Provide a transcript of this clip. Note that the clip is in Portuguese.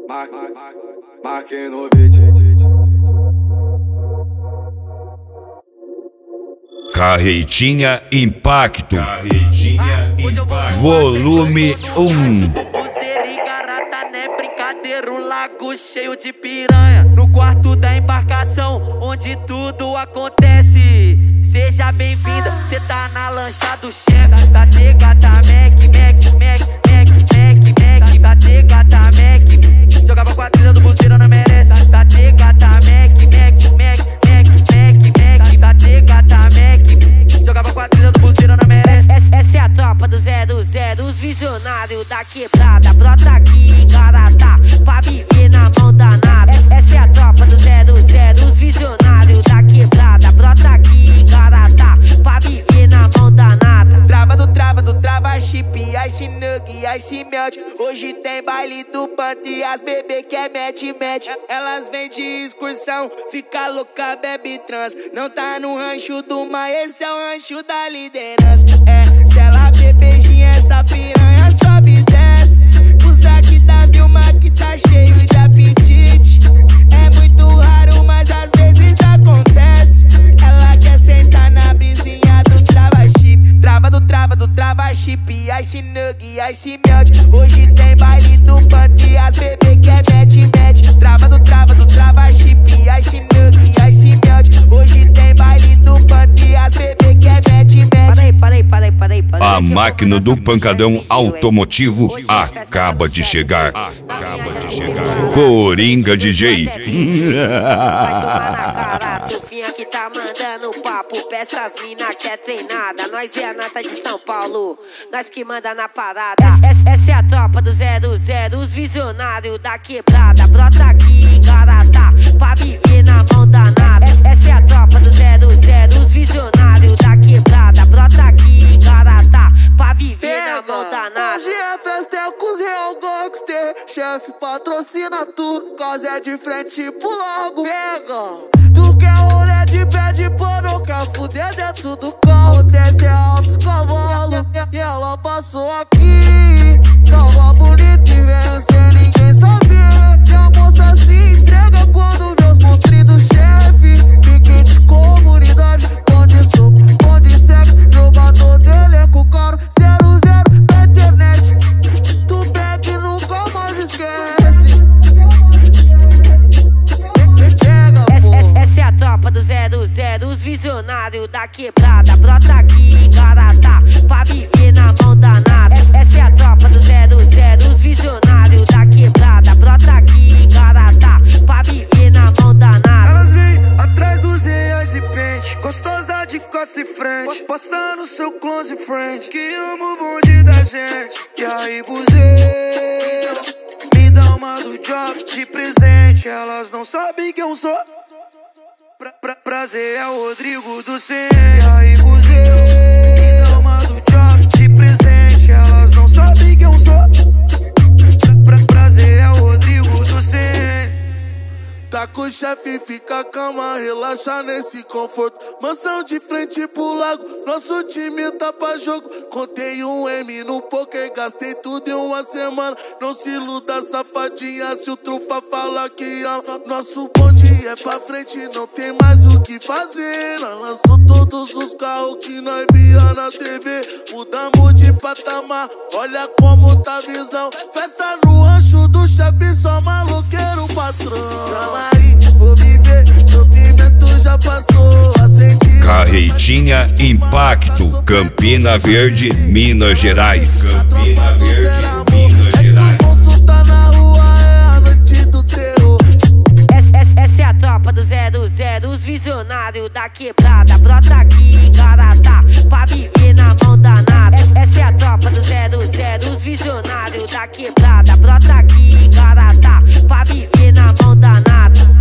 Marquinovic. Carretinha Impacto. Volume 1. Garata, né? Brincadeira, um lago cheio de piranha. No quarto da embarcação, onde tudo acontece. Seja bem-vinda, cê tá na lancha do chefe. Tá tegata, Mac, tá tegata, Mac. Jogava quadrilha do bolseiro, não merece. Tá tegata, Mac, tá tegata, Mac. Jogava quadrilha do bolseiro, não merece. Essa é a tropa do 00, os visionários da quebrada. Brota aqui em Garatá, pra viver na mão danada. Essa é a tropa do 00, os visionários da quebrada. Brota aqui em Garatá, pra viver na mão danada. Trava do trava chip, ice nug, ice melt. Hoje tem baile do panto e as bebê quer mete. Elas vêm de excursão, fica louca, bebe trans. Não tá no rancho do mar, esse é o rancho da liderança. Se ela beijinha, essa piranha sobe e desce. Os drag da Vilma que tá cheio de apetite. É muito raro, mas às vezes acontece. Ela quer sentar na brisinha do trava chip. Trava do trava chip, ice nug, ice melt. Hoje tem baile do panto e as bebê quer mete. Trava do trava chip, ice nug, ice melt. Hoje tem baile do panto e as bebê quer mete. Parei. A máquina do pancadão automotivo acaba de chegar. Coringa DJ. Vai tomar na cara, Tufinha que tá mandando papo. Peça as mina que é treinada. Nós é a nata de São Paulo, nós que manda na parada. Essa é a tropa do 00, os visionários da quebrada. Brota aqui em Garatá, pra viver na mão danada. Essa é a tropa do 00, os visionários da quebrada. Brota aqui em Garatá, pra viver na mão danada. Hoje é festa, é com os real gangster. Chefe patrocina tudo, causa é de frente pro logo. Pega, tu quer rolê de pé de pano, quer fuder dentro do carro. Desce altos cavalos, e ela passou aqui. Tava bonita e veio sem ninguém saber. E a moça se entrega quando vê os monstros do chefe. Pique de comunidade, pão de sopa, pão de sexo. Jogador de elenco caro, 00 na internet. Tu pega e nunca mais esquece. Essa é a tropa do 00, os visionários da quebrada. Brota aqui em Garatá, pra viver na mão danada. Essa é a tropa do 00, os visionários da quebrada. Brota aqui em Garatá, pra viver na mão danada. Elas vêm atrás dos reais e pente, gostosa de costa e frente, postando seu close friend, que ama o bonde da gente. E aí, buzeiro, me dá uma do job de presente. Elas não sabem quem eu sou. Prazer é o Rodrigo do Cem. E aí, buzeiro, me dá uma do job de presente. Elas não sabem quem eu sou. Prazer é o Rodrigo do Cem. Tá com o chefe, fica calma, relaxa nesse conforto. Mansão de frente pro lago, nosso time tá pra jogo. Contei um M no poker, gastei tudo em uma semana. Não se iluda, safadinha, se o trufa fala que ama. Nosso bonde é pra frente, não tem mais o que fazer. Nós lançou todos os carros que nós via na TV. Mudamos de patamar, olha como tá a visão. Festa no rancho do chefe, só maloqueiro patrão. Vou viver, sofrimento já passou. Acendi. Carretinha Impacto, Campina Verde, Minas Gerais. Campina Verde, Minas Gerais. Tá na rua, é a noite do terror. Essa é a tropa do 00, os visionários da quebrada. Brota aqui em Garatá, pra viver na mão danada. Essa é a tropa do 00, os visionários da quebrada. Brota aqui em Garatá, pra viver na mão danada.